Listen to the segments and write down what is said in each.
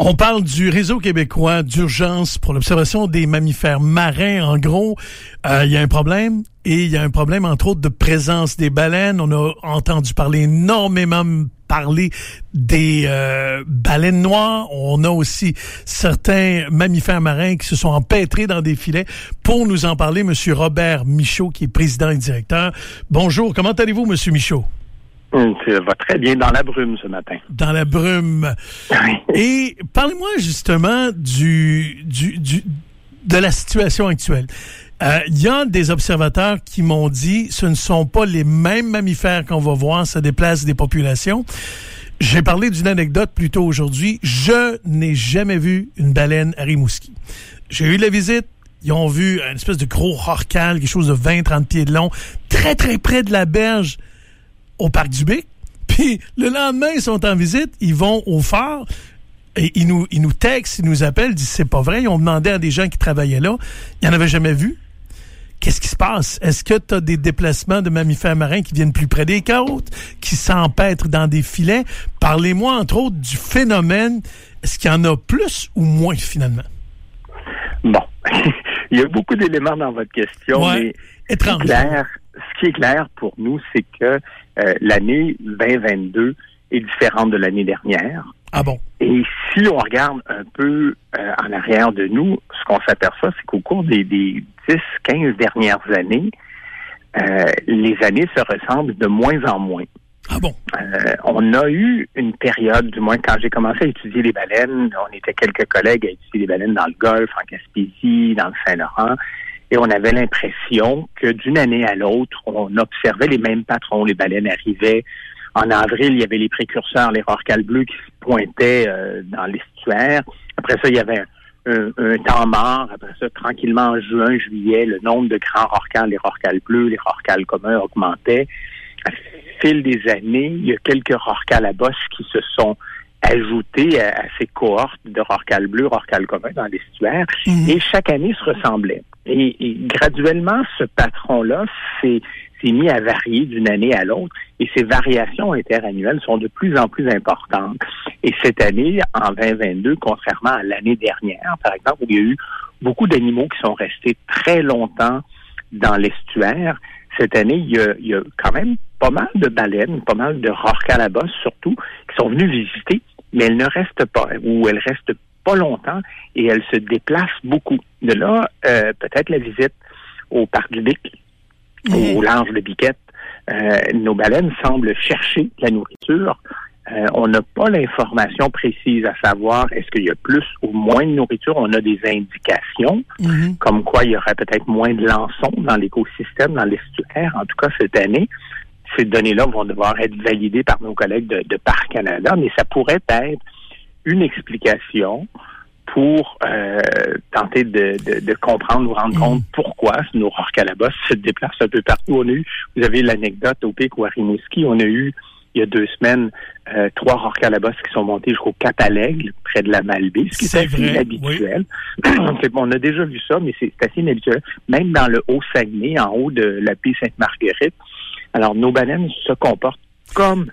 On parle du réseau québécois d'urgence pour l'observation des mammifères marins. En gros, il y a un problème et il y a un problème, entre autres, de présence des baleines. On a entendu énormément parler des baleines noires. On a aussi certains mammifères marins qui se sont empêtrés dans des filets. Pour nous en parler, M. Robert Michaud, qui est président et directeur. Bonjour, comment allez-vous, M. Michaud? Ça va très bien dans la brume ce matin. Dans la brume. Oui. Et parlez-moi justement de la situation actuelle. Il y a des observateurs qui m'ont dit ce ne sont pas les mêmes mammifères qu'on va voir, ça déplace des populations. J'ai parlé d'une anecdote plus tôt aujourd'hui. Je n'ai jamais vu une baleine à Rimouski. J'ai eu la visite. Ils ont vu une espèce de gros rorqual, quelque chose de 20-30 pieds de long, très, très près de la berge au Parc du Bic. Puis le lendemain, ils sont en visite, ils vont au phare et ils nous textent, ils nous appellent, ils disent c'est pas vrai. Ils ont demandé à des gens qui travaillaient là. Ils n'en avaient jamais vu. Qu'est-ce qui se passe? Est-ce que tu as des déplacements de mammifères marins qui viennent plus près des côtes, qui s'empêtrent dans des filets? Parlez-moi, entre autres, du phénomène. Est-ce qu'il y en a plus ou moins, finalement? Bon, il y a beaucoup d'éléments dans votre question, ouais, mais ce qui est clair pour nous, c'est que l'année 2022 est différente de l'année dernière. Ah bon? Et si on regarde un peu en arrière de nous, ce qu'on s'aperçoit, c'est qu'au cours des 10-15 dernières années, les années se ressemblent de moins en moins. Ah bon? On a eu une période, du moins quand j'ai commencé à étudier les baleines, on était quelques collègues à étudier les baleines dans le Golfe, en Gaspésie, dans le Saint-Laurent, et on avait l'impression que d'une année à l'autre, on observait les mêmes patrons. Les baleines arrivaient. En avril, il y avait les précurseurs, les rorquals bleus qui se pointaient dans l'estuaire. Après ça, il y avait un temps mort. Après ça, tranquillement, en juin, juillet, le nombre de grands rorquals, les rorquals bleus, les rorquals communs augmentait. Au fil des années, il y a quelques rorquals à bosse qui se sont ajoutés à ces cohortes de rorquals bleus, rorquals communs dans l'estuaire. Et chaque année se ressemblait. Et graduellement, ce patron-là s'est mis à varier d'une année à l'autre. Et ces variations interannuelles sont de plus en plus importantes. Et cette année, en 2022, contrairement à l'année dernière, par exemple, où il y a eu beaucoup d'animaux qui sont restés très longtemps dans l'estuaire, cette année, il y a quand même pas mal de baleines, pas mal de rorquals à bosse surtout, qui sont venus visiter, mais elles ne restent pas, ou elles restent pas longtemps, et elles se déplacent beaucoup. De là, peut-être la visite au Parc du Bic, au large de Biquette, nos baleines semblent chercher la nourriture. On n'a pas l'information précise à savoir est-ce qu'il y a plus ou moins de nourriture. On a des indications, comme quoi il y aurait peut-être moins de lançons dans l'écosystème, dans l'estuaire. En tout cas, cette année, ces données-là vont devoir être validées par nos collègues de Parc Canada, mais ça pourrait être une explication pour tenter de comprendre ou rendre compte pourquoi nos rorquals à bosse se déplacent un peu partout. Vous avez l'anecdote au Pic ou à Rimouski, on a eu, il y a 2 semaines, 3 rorquals à bosse qui sont montés jusqu'au Cap à l'Aigle, près de la Malbaie, ce qui est assez inhabituel. Oui. On a déjà vu ça, mais c'est assez inhabituel. Même dans le Haut-Saguenay, en haut de la baie Sainte-Marguerite. Alors, nos baleines se comportent comme...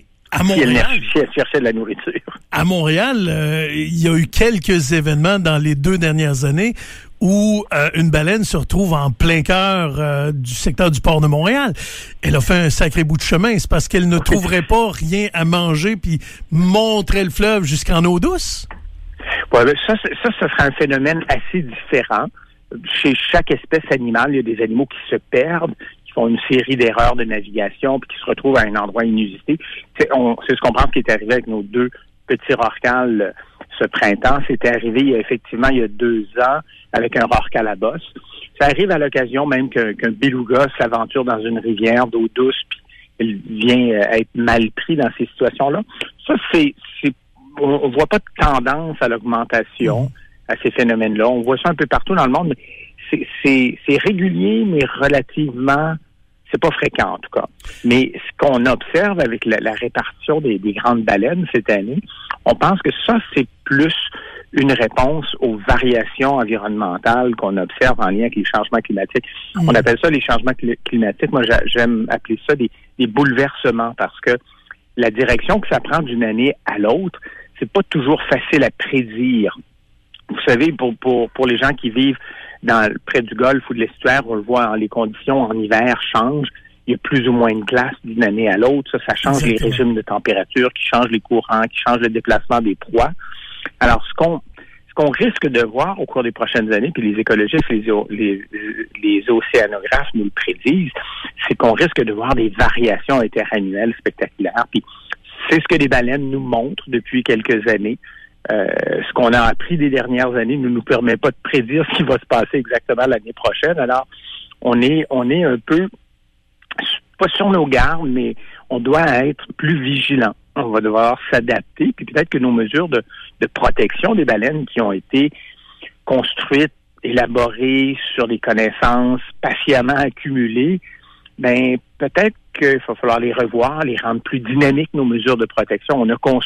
À Montréal, si elle cherchait de la nourriture. À Montréal, il y a eu quelques événements dans les 2 dernières années où une baleine se retrouve en plein cœur du secteur du port de Montréal. Elle a fait un sacré bout de chemin. C'est parce qu'elle ne trouverait pas rien à manger puis monterait le fleuve jusqu'en eau douce? Ouais, ça, ce serait un phénomène assez différent. Chez chaque espèce animale, il y a des animaux qui se perdent, qui font une série d'erreurs de navigation puis qui se retrouvent à un endroit inusité. C'est ce qu'on pense qui est arrivé avec nos 2 petits rorquals ce printemps. C'était arrivé il y a 2 ans avec un rorqual à bosse. Ça arrive à l'occasion même qu'un beluga s'aventure dans une rivière d'eau douce puis il vient être mal pris dans ces situations-là. Ça, on voit pas de tendance à l'augmentation à ces phénomènes-là. On voit ça un peu partout dans le monde, mais c'est régulier, mais relativement, c'est pas fréquent en tout cas. Mais ce qu'on observe avec la répartition des grandes baleines cette année, on pense que ça, c'est plus une réponse aux variations environnementales qu'on observe en lien avec les changements climatiques. On appelle ça les changements climatiques. Moi, j'aime appeler ça des bouleversements parce que la direction que ça prend d'une année à l'autre, c'est pas toujours facile à prédire. Vous savez, pour les gens qui vivent près du golfe ou de l'estuaire, on le voit, les conditions en hiver changent. Il y a plus ou moins de glace d'une année à l'autre. Ça change Exactement. Les régimes de température, qui changent les courants, qui changent le déplacement des proies. Alors, ce qu'on risque de voir au cours des prochaines années, puis les écologistes, les océanographes nous le prédisent, c'est qu'on risque de voir des variations interannuelles spectaculaires. Puis c'est ce que les baleines nous montrent depuis quelques années. Ce qu'on a appris des dernières années ne nous permet pas de prédire ce qui va se passer exactement l'année prochaine. Alors, on est un peu, pas sur nos gardes, mais on doit être plus vigilant. On va devoir s'adapter, puis peut-être que nos mesures de protection des baleines qui ont été construites, élaborées sur des connaissances patiemment accumulées, ben peut-être qu'il va falloir les revoir, les rendre plus dynamiques, nos mesures de protection.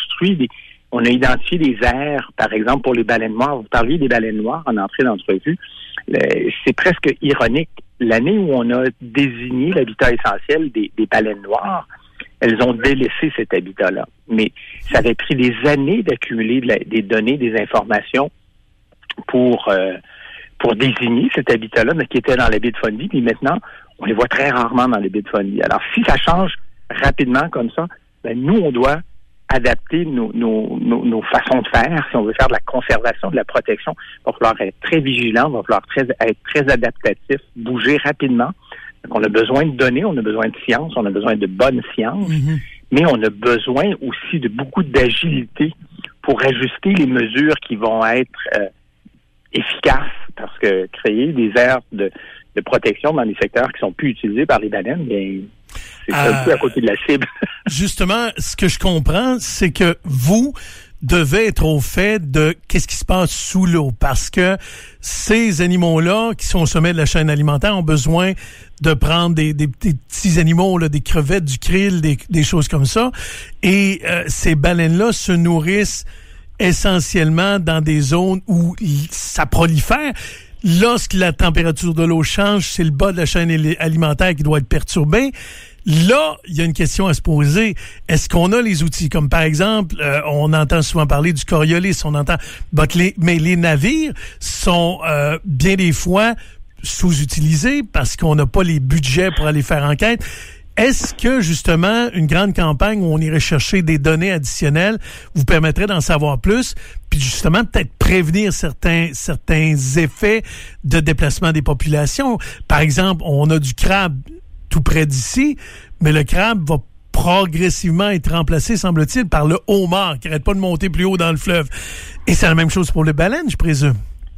On a identifié des aires, par exemple, pour les baleines noires. Vous parliez des baleines noires en entrée d'entrevue. C'est presque ironique. L'année où on a désigné l'habitat essentiel des baleines noires, elles ont délaissé cet habitat-là. Mais ça avait pris des années d'accumuler des données, des informations pour désigner cet habitat-là, mais qui était dans la baie de Fundy. Puis maintenant, on les voit très rarement dans les baies de Fundy. Alors, si ça change rapidement comme ça, ben nous, on doit adapter nos façons de faire. Si on veut faire de la conservation, de la protection, il va falloir être très vigilant, il va falloir être très adaptatif, bouger rapidement. Donc, on a besoin de données, on a besoin de science, on a besoin de bonnes sciences, mais on a besoin aussi de beaucoup d'agilité pour ajuster les mesures qui vont être efficaces, parce que créer des aires de protection dans des secteurs qui sont plus utilisés par les baleines, bien, c'est un peu à côté de la cible. Justement, ce que je comprends, c'est que vous devez être au fait de qu'est-ce qui se passe sous l'eau, parce que ces animaux-là, qui sont au sommet de la chaîne alimentaire, ont besoin de prendre des petits animaux, là, des crevettes, du krill, des choses comme ça. Et ces baleines-là se nourrissent essentiellement dans des zones où ça prolifère. Lorsque la température de l'eau change, c'est le bas de la chaîne alimentaire qui doit être perturbé. Là, il y a une question à se poser. Est-ce qu'on a les outils? Comme par exemple, on entend souvent parler du Coriolis, mais les navires sont bien des fois sous-utilisés parce qu'on n'a pas les budgets pour aller faire enquête. Est-ce que, justement, une grande campagne où on irait chercher des données additionnelles vous permettrait d'en savoir plus, puis justement, peut-être prévenir certains effets de déplacement des populations? Par exemple, on a du crabe tout près d'ici, mais le crabe va progressivement être remplacé, semble-t-il, par le homard, qui n'arrête pas de monter plus haut dans le fleuve. Et c'est la même chose pour les baleines, je présume.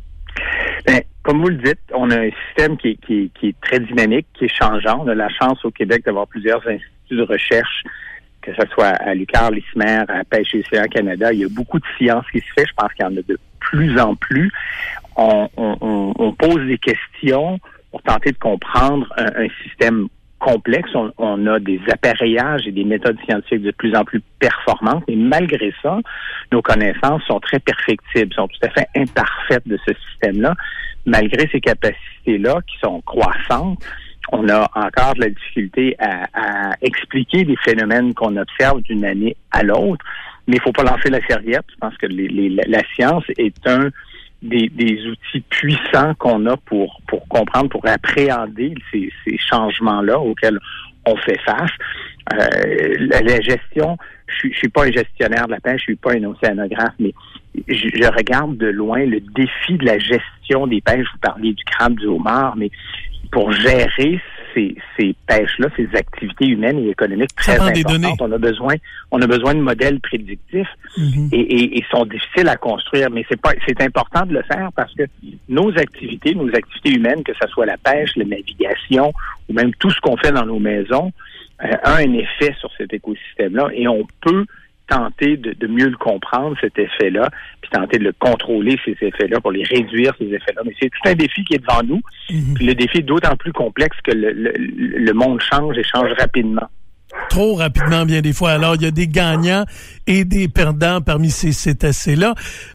Bien, comme vous le dites, on a un système qui est très dynamique, qui est changeant. On a la chance au Québec d'avoir plusieurs instituts de recherche, que ce soit à l'UQAR, l'ICMER, à Pêche et Océan Canada. Il y a beaucoup de science qui se fait. Je pense qu'il y en a de plus en plus. On pose des questions pour tenter de comprendre un système complexe. On a des appareillages et des méthodes scientifiques de plus en plus performantes, mais malgré ça, nos connaissances sont très perfectibles, sont tout à fait imparfaites de ce système-là. Malgré ces capacités-là qui sont croissantes, on a encore de la difficulté à expliquer des phénomènes qu'on observe d'une année à l'autre, mais il faut pas lancer la serviette. Je pense que la science est un des outils puissants qu'on a pour comprendre, pour appréhender ces changements-là auxquels on fait face. La gestion, je suis pas un gestionnaire de la pêche, je suis pas un océanographe, mais je regarde de loin le défi de la gestion des pêches. Vous parliez du crabe, du homard, mais pour gérer ces pêches-là, ces activités humaines et économiques très importantes, on a besoin de modèles prédictifs et sont difficiles à construire. Mais c'est important de le faire parce que nos activités humaines, que ce soit la pêche, la navigation ou même tout ce qu'on fait dans nos maisons, a un effet sur cet écosystème-là et on peut tenter de mieux le comprendre, cet effet-là, puis tenter de le contrôler, ces effets-là, pour les réduire, ces effets-là. Mais c'est tout un défi qui est devant nous. Puis le défi est d'autant plus complexe que le monde change et change rapidement. Trop rapidement, bien des fois. Alors, il y a des gagnants et des perdants parmi ces cétacés-là.